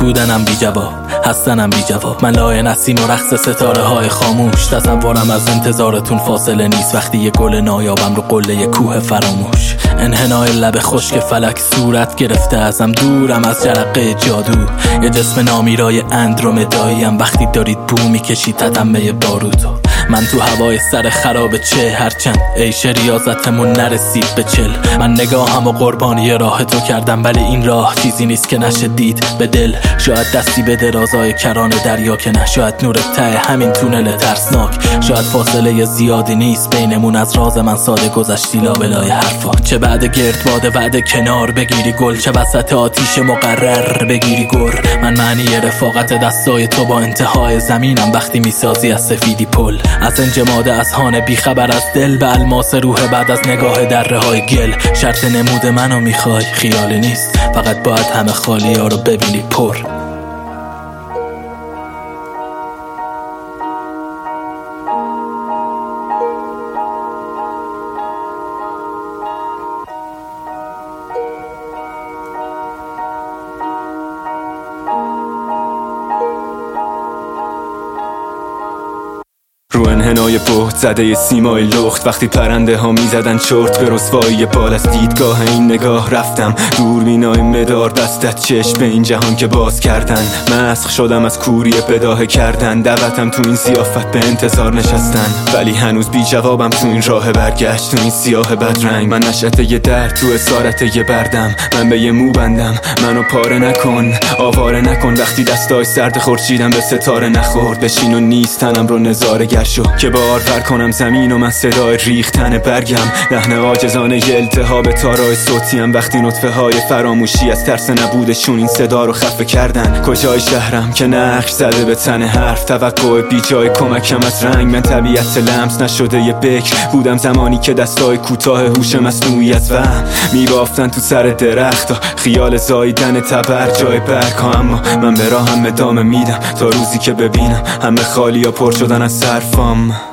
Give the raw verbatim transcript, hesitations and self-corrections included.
بودنم بی جواب، هستنم بی جواب. من لای نسیم و رقص ستاره های خاموش. تصورم از انتظارتون فاصله نیست وقتی یه گل نایابم رو قله کوه فراموش. انحنای لب خشک فلک صورت گرفته ازم، دورم از جرقه جادو. یه جسم نامیرای اندرومداییم وقتی دارید بو میکشید تتمه باروتو. من تو هوای سر خراب چه هرچند عیش ریاضتمون نرسید به چل. من نگاهم و قربانی راه تو کردم، ولی این راه چیزی نیست که نشه دید به دل. شاید دستی به درازای کران دریا که نه، شاید نور ته همین تونل ترسناک. شاید فاصله زیادی نیست بینمون، از راز من ساده گذشتی لابلای حرفا. چه بعد گردباد وعده کنار بگیری گل، چه وسط آتیش مقرر بگیری گر. من معنی رفاقت دستای تو با انتهای زمینم وقتی میسازی از سفیدی پل. از انجماد اذهان بی خبر از دل به الماس روح بعد از نگاه دره های گل. شرط نمود منو میخوای، خیالی نیست، فقط باید همه خالی ها رو ببینی پر. رو انحنای بهت زده ی سیمای لخت، وقتی پرنده ها می زدن چرت به رسوایی بال. از دیدگاه این نگاه رفتم دوربینای مدار بستت چشم به این جهان که باز کردن. مسخ شدم از کوری بداهه کردن، دعوتم تو این سیافت به انتظار نشستن، ولی هنوز بی جوابم تو این راه برگشت. تو این سیاه بدرنگ من نشأت یه درد، تو اسارت یه بردم. من به یه مو بندم، منو پاره نکن، آواره نکن. وقتی دستای سرد خورشیدم به ستاره نخورد، بشین و نیستنم رو نظاره گر شو که بارور کنم زمین و من صدای ریختن برگم. لحن عاجزانه ی التهاب تارای صوتیم وقتی نطفه های فراموشی از ترس نبودشون این صدا رو خفه کردن. کجای شهرم که نقش زده به تن حرف، توقع بی جای کمکم از رنگ. من طبیعت لمس نشده ی بکر بودم زمانی که دستای کوتاه هوش مصنوعی از وهم میبافتن تو سر درخت. خیال زاییدن تبر جای برگ ها، اما من به راهم ادامه میدم تا روزی که ببینم همه خالی ها پر شدن از صرفام.